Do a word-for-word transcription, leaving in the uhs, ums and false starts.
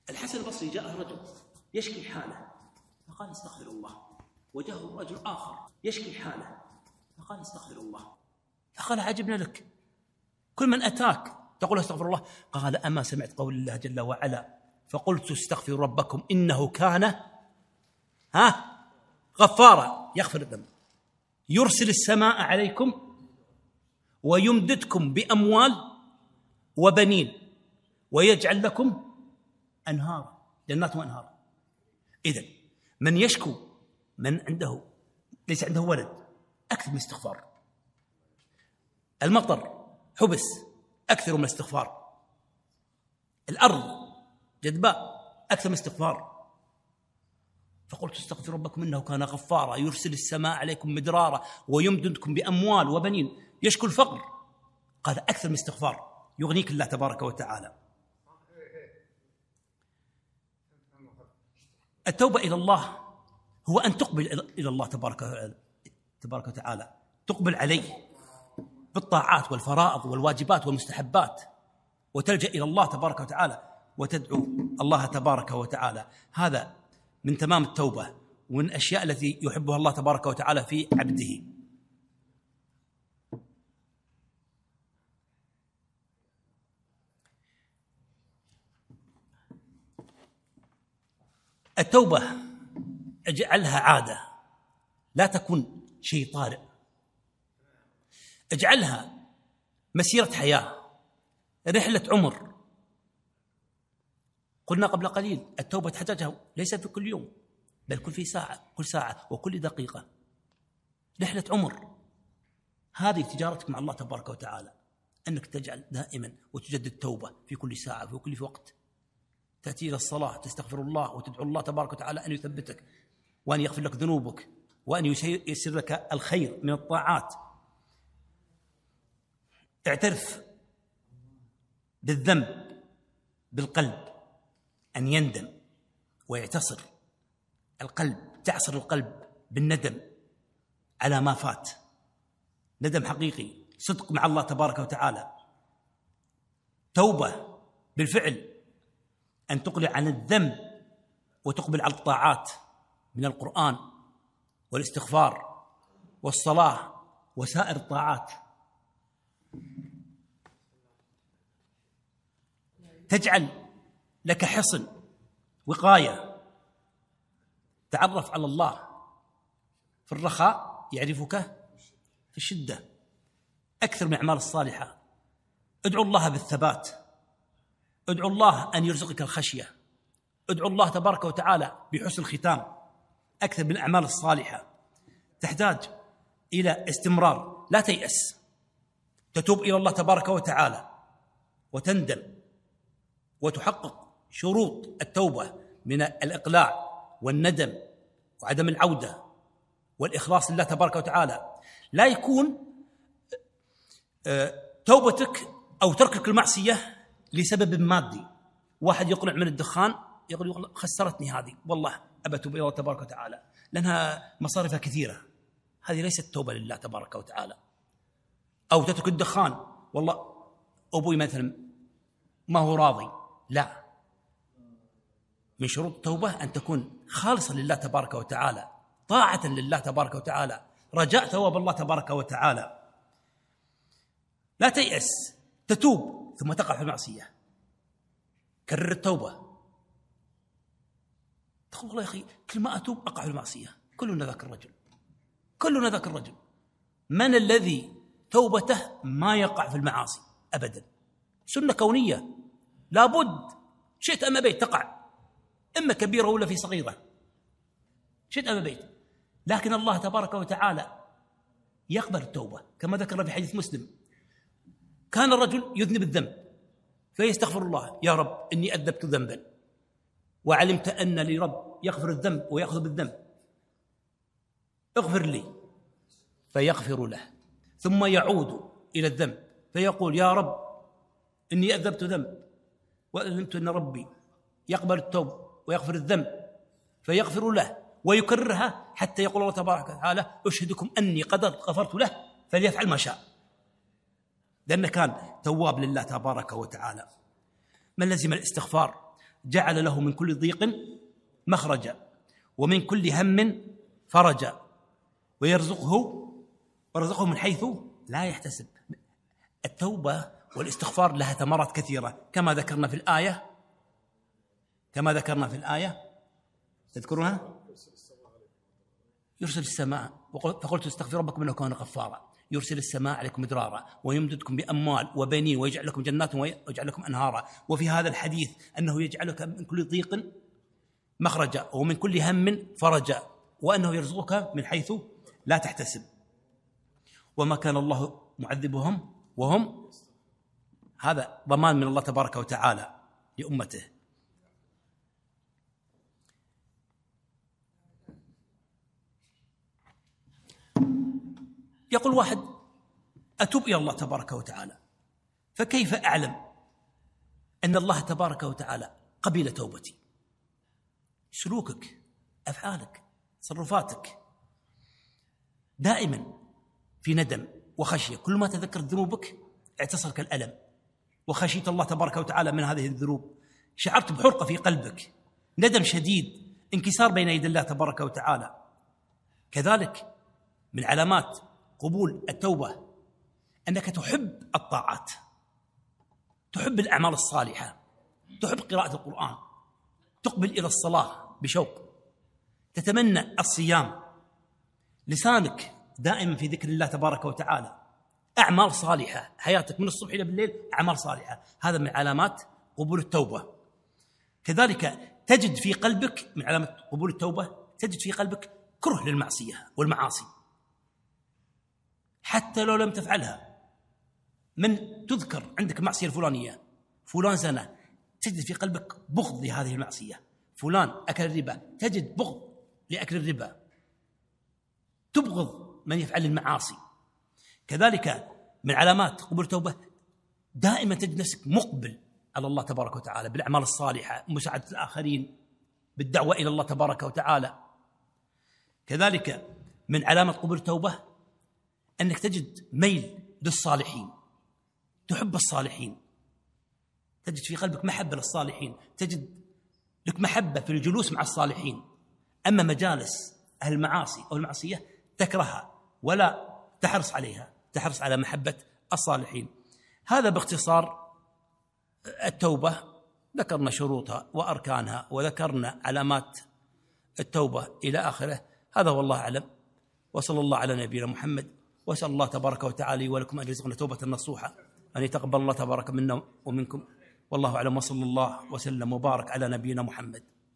الحسن البصري جاء رجل يشكي حاله فقال استغفر الله، وجاءه رجل آخر يشكي حاله فقال استغفر الله، فقال عجبنا لك، كل من أتاك تقول استغفر الله. قال أما سمعت قول الله جل وعلا فقلت استغفروا ربكم إنه كان ها غفارا يغفر الذنب يرسل السماء عليكم ويمددكم بأموال وبنين ويجعل لكم أنهار، جنات وأنهار. إذن من يشكو، من عنده ليس عنده ولد، أكثر من استغفار. المطر حبس، أكثر من الاستغفار. الأرض جدباء، أكثر من استغفار. فقلت استغفروا ربكم إنه كان غفارا يرسل السماء عليكم مدرارا ويمددكم بأموال وبنين. يشكو الفقر، قال أكثر من استغفار يغنيك الله تبارك وتعالى. التوبة إلى الله هو أن تقبل إلى الله تبارك تبارك وتعالى، تقبل عليه بالطاعات والفرائض والواجبات والمستحبات، وتلجأ إلى الله تبارك وتعالى وتدعو الله تبارك وتعالى. هذا من تمام التوبة ومن الأشياء التي يحبها الله تبارك وتعالى في عبده. التوبة اجعلها عادة، لا تكون شيء طارئ، اجعلها مسيرة حياة، رحلة عمر. قلنا قبل قليل التوبة تحتاجها ليس في كل يوم، بل كل في ساعة، كل ساعة وكل دقيقة. رحلة عمر، هذه تجارتك مع الله تبارك وتعالى، أنك تجعل دائما وتجدد التوبة في كل ساعة في كل وقت. تأتي إلى الصلاة تستغفر الله وتدعو الله تبارك وتعالى أن يثبتك وأن يغفر لك ذنوبك وأن ييسر لك الخير من الطاعات. اعترف بالذنب بالقلب، أن يندم ويعتصر القلب، تعصر القلب بالندم على ما فات، ندم حقيقي، صدق مع الله تبارك وتعالى. توبة بالفعل، أن تقلع عن الذنب وتقبل على الطاعات من القرآن والاستغفار والصلاة وسائر الطاعات. تجعل لك حصن وقاية، تعرف على الله في الرخاء يعرفك في الشدة. أكثر من الأعمال الصالحة، ادعو الله بالثبات، ادعو الله أن يرزقك الخشية، ادعو الله تبارك وتعالى بحسن الختام. أكثر من الأعمال الصالحة تحتاج إلى استمرار، لا تيأس، تتوب إلى الله تبارك وتعالى وتندم وتحقق شروط التوبة من الإقلاع والندم وعدم العودة والإخلاص لله تبارك وتعالى. لا يكون توبتك أو تركك المعصية لسبب مادي. واحد يقلع من الدخان يقول خسرتني هذه، والله أبتوب إلى الله تبارك وتعالى لأنها مصارفها كثيرة. هذه ليست توبة لله تبارك وتعالى. أو تترك الدخان، والله أبوي مثلا ما هو راضي. لا، من شروط التوبة أن تكون خالصة لله تبارك وتعالى، طاعة لله تبارك وتعالى، رجاء ثواب الله تبارك وتعالى. لا تيأس، تتوب ثم تقع في المعصية، كرر التوبة. تقول والله يا أخي كل ما أتوب أقع في المعصية. كلنا ذاك الرجل، كلنا ذاك الرجل. من الذي توبته ما يقع في المعاصي أبدا؟ سنة كونية، لابد شئت أم أبيت تقع، إما كبيرة ولا في صغيرة، شئت أم أبيت. لكن الله تبارك وتعالى يقبل التوبة، كما ذكر في حديث مسلم: كان الرجل يذنب الذنب فيستغفر الله: يا رب إني أذنبت ذنبا وعلمت أن لي رب يغفر الذنب ويأخذ بالذنب، اغفر لي، فيغفر له. ثم يعود إلى الذنب فيقول: يا رب إني أذنبت ذنب وعلمت أن ربي يقبل التوب ويغفر الذنب، فيغفر له، ويكررها حتى يقول الله تبارك وتعالى: أشهدكم أني قد غفرت له فليفعل ما شاء، لأنه كان تواب لله تبارك وتعالى. من لزم الاستغفار جعل له من كل ضيق مخرجا ومن كل هم فرجا ويرزقه ويرزقه من حيث لا يحتسب. التوبة والاستغفار لها ثمرات كثيرة كما ذكرنا في الآية كما ذكرنا في الآية تذكرونها؟ يرسل السماء فقلت استغفر ربكم إنه كان غفارا يرسل السماء عليكم مدرارا ويمددكم بأموال وبنين ويجعل لكم جنات ويجعل لكم أنهارا. وفي هذا الحديث أنه يجعلك من كل ضيق مخرجا ومن كل هم فرجا وأنه يرزقك من حيث لا تحتسب. وما كان الله معذبهم وهم، هذا ضمان من الله تبارك وتعالى لأمته. يقول واحد أتوب إلى الله تبارك وتعالى، فكيف أعلم أن الله تبارك وتعالى قبل توبتي؟ سلوكك، أفعالك، تصرفاتك دائما في ندم وخشية. كل ما تذكر ذنوبك اعتصرك الألم وخشيت الله تبارك وتعالى من هذه الذنوب، شعرت بحرقة في قلبك، ندم شديد، انكسار بين يدي الله تبارك وتعالى. كذلك من علامات قبول التوبة أنك تحب الطاعات، تحب الأعمال الصالحة، تحب قراءة القرآن، تقبل إلى الصلاة بشوق، تتمنى الصيام، لسانك دائما في ذكر الله تبارك وتعالى، أعمال صالحة، حياتك من الصبح إلى بالليل أعمال صالحة. هذا من علامات قبول التوبة. كذلك تجد في قلبك من علامات قبول التوبة تجد في قلبك كره للمعصية والمعاصي حتى لو لم تفعلها. من تذكر عندك المعصية الفلانية، فلان زنى، تجد في قلبك بغض لهذه المعصية. فلان أكل الربا، تجد بغض لأكل الربا، تبغض من يفعل المعاصي. كذلك من علامات قبول التوبة دائما تجد نفسك مقبل على الله تبارك وتعالى بالأعمال الصالحة، مساعدة الآخرين، بالدعوة إلى الله تبارك وتعالى. كذلك من علامة قبول التوبة أنك تجد ميل للصالحين، تحب الصالحين، تجد في قلبك محبة للصالحين، تجد لك محبة في الجلوس مع الصالحين. أما مجالس أهل المعاصي أو المعصية تكرهها ولا تحرص عليها، تحرص على محبة الصالحين. هذا باختصار التوبة. ذكرنا شروطها وأركانها وذكرنا علامات التوبة إلى آخره. هذا والله أعلم، وصلى الله على نبينا محمد، وأسأل الله تبارك وتعالى ولكم أن يرزقنا توبة نصوحة، أن يتقبل الله تبارك منا ومنكم، والله أعلم، وصلى الله وسلم وبارك على نبينا محمد.